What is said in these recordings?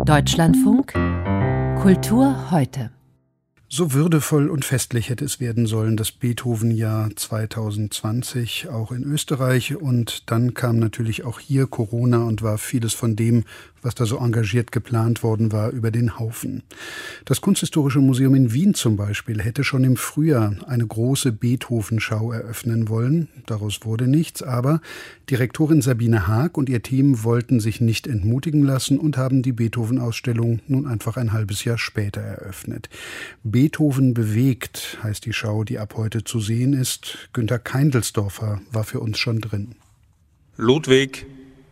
Deutschlandfunk Kultur heute. So würdevoll und festlich hätte es werden sollen, das Beethoven-Jahr 2020, auch in Österreich. Und dann kam natürlich auch hier Corona und war vieles von dem, was da so engagiert geplant worden war, über den Haufen. Das Kunsthistorische Museum in Wien zum Beispiel hätte schon im Frühjahr eine große Beethoven-Schau eröffnen wollen. Daraus wurde nichts, aber Direktorin Sabine Haag und ihr Team wollten sich nicht entmutigen lassen und haben die Beethoven-Ausstellung nun einfach ein halbes Jahr später eröffnet. Beethoven bewegt heißt die Schau, die ab heute zu sehen ist. Günter Keindelsdorfer war für uns schon drin. Ludwig.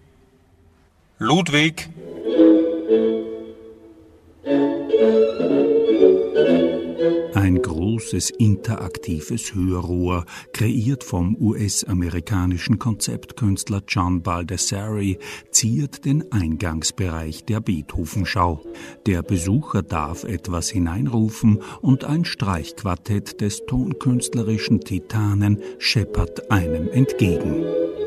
Ein großes interaktives Hörrohr, kreiert vom US-amerikanischen Konzeptkünstler John Baldessari, ziert den Eingangsbereich der Beethoven-Schau. Der Besucher darf etwas hineinrufen und ein Streichquartett des tonkünstlerischen Titanen scheppert einem entgegen.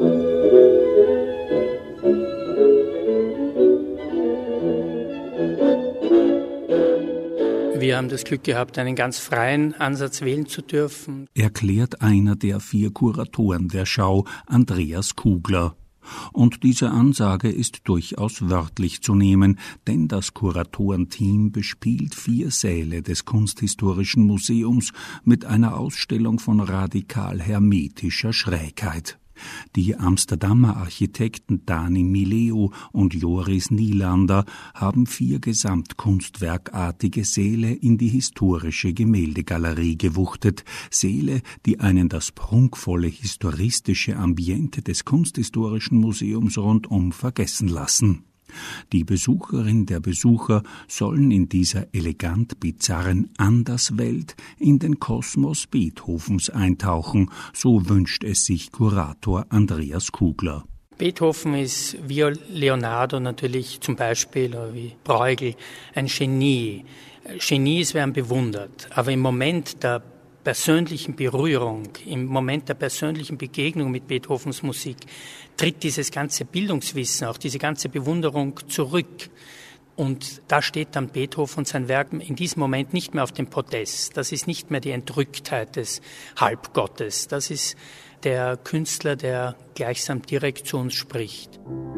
Wir haben das Glück gehabt, einen ganz freien Ansatz wählen zu dürfen, erklärt einer der 4 Kuratoren der Schau, Andreas Kugler. Und diese Ansage ist durchaus wörtlich zu nehmen, denn das Kuratorenteam bespielt 4 Säle des Kunsthistorischen Museums mit einer Ausstellung von radikal hermetischer Schrägheit. Die Amsterdamer Architekten Dani Mileo und Joris Nielander haben 4 gesamtkunstwerkartige Säle in die historische Gemäldegalerie gewuchtet. Säle, die einen das prunkvolle historistische Ambiente des Kunsthistorischen Museums rundum vergessen lassen. Die Besucherin der Besucher sollen in dieser elegant bizarren Anderswelt in den Kosmos Beethovens eintauchen, so wünscht es sich Kurator Andreas Kugler. Beethoven ist wie Leonardo natürlich zum Beispiel, oder wie Bruegel, ein Genie. Genies werden bewundert, aber im Moment der persönlichen Berührung, im Moment der persönlichen Begegnung mit Beethovens Musik tritt dieses ganze Bildungswissen, auch diese ganze Bewunderung zurück. Und da steht dann Beethoven und sein Werk in diesem Moment nicht mehr auf dem Podest. Das ist nicht mehr die Entrücktheit des Halbgottes. Das ist der Künstler, der gleichsam direkt zu uns spricht.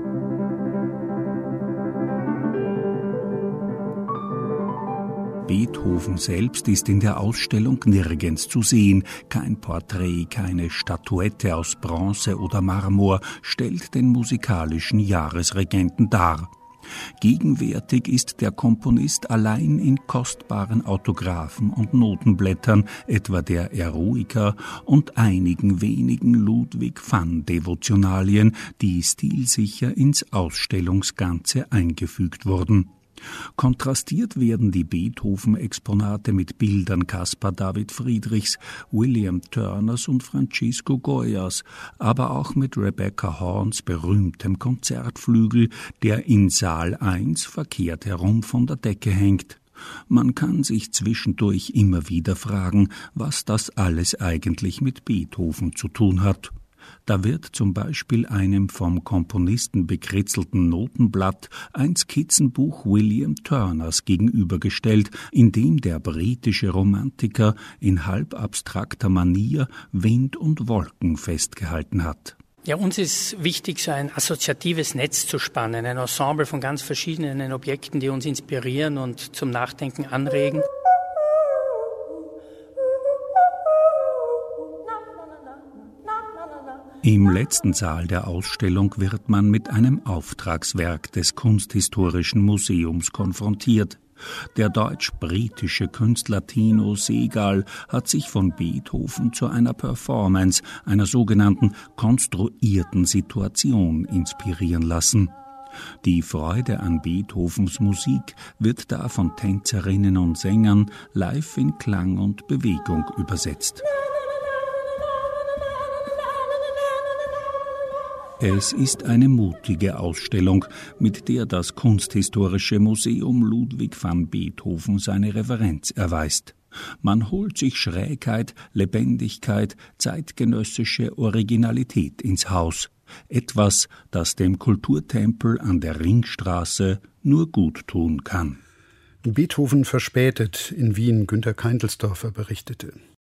Beethoven selbst ist in der Ausstellung nirgends zu sehen. Kein Porträt, keine Statuette aus Bronze oder Marmor stellt den musikalischen Jahresregenten dar. Gegenwärtig ist der Komponist allein in kostbaren Autographen und Notenblättern, etwa der Eroica und einigen wenigen Ludwig-van-Devotionalien, die stilsicher ins Ausstellungsganze eingefügt wurden. Kontrastiert werden die Beethoven-Exponate mit Bildern Caspar David Friedrichs, William Turners und Francisco Goyas, aber auch mit Rebecca Horns berühmtem Konzertflügel, der in Saal 1 verkehrt herum von der Decke hängt. Man kann sich zwischendurch immer wieder fragen, was das alles eigentlich mit Beethoven zu tun hat. Da wird zum Beispiel einem vom Komponisten bekritzelten Notenblatt ein Skizzenbuch William Turners gegenübergestellt, in dem der britische Romantiker in halb abstrakter Manier Wind und Wolken festgehalten hat. Ja, uns ist wichtig, so ein assoziatives Netz zu spannen, ein Ensemble von ganz verschiedenen Objekten, die uns inspirieren und zum Nachdenken anregen. Im letzten Saal der Ausstellung wird man mit einem Auftragswerk des Kunsthistorischen Museums konfrontiert. Der deutsch-britische Künstler Tino Segal hat sich von Beethoven zu einer Performance, einer sogenannten konstruierten Situation inspirieren lassen. Die Freude an Beethovens Musik wird da von Tänzerinnen und Sängern live in Klang und Bewegung übersetzt. Es ist eine mutige Ausstellung, mit der das Kunsthistorische Museum Ludwig van Beethoven seine Reverenz erweist. Man holt sich Schrägheit, Lebendigkeit, zeitgenössische Originalität ins Haus. Etwas, das dem Kulturtempel an der Ringstraße nur gut tun kann. Beethoven verspätet, in Wien Günter Keintelsdorfer berichtete.